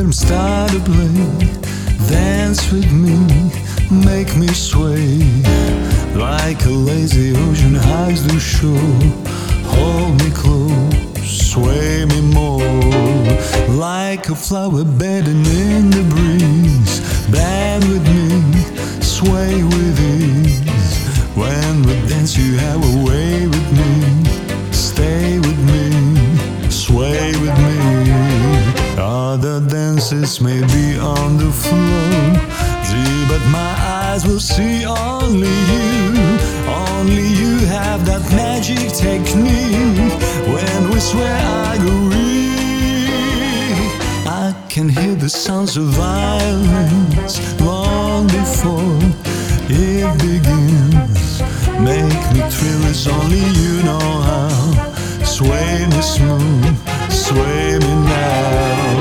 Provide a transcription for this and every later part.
rhythm start to play. Dance with me, make me sway. Like a lazy ocean hugs the shore. Hold me close, sway me more. Like a flower bedding in the breeze. Bend with me, sway with ease. When we dance you have a way with me. Stay with me, sway with me. Other dances may be on the floor, but my eyes will see only you. Only you have that magic technique. When we swear I agree. I can hear the sounds of violence long before it begins. Make me thrill, it's only you know how. Sway me smooth, sway me now.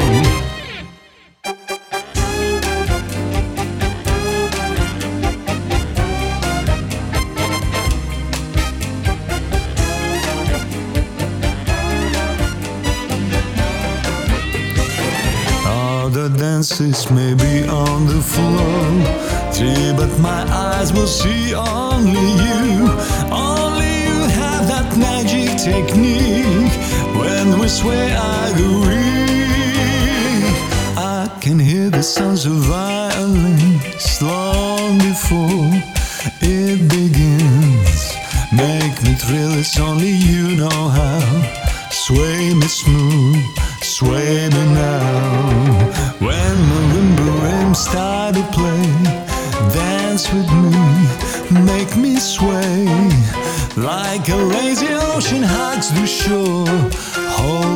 The dances may be on the floor, but my eyes will see only you. Only you have that magic technique. When we swear I agree. I can hear the sounds of violence long before it begins. Make me thrill, it's only you know how. Sway me smooth, sway me now. When marimba rims start to play, dance with me, make me sway. Like a lazy ocean hugs the shore. Hold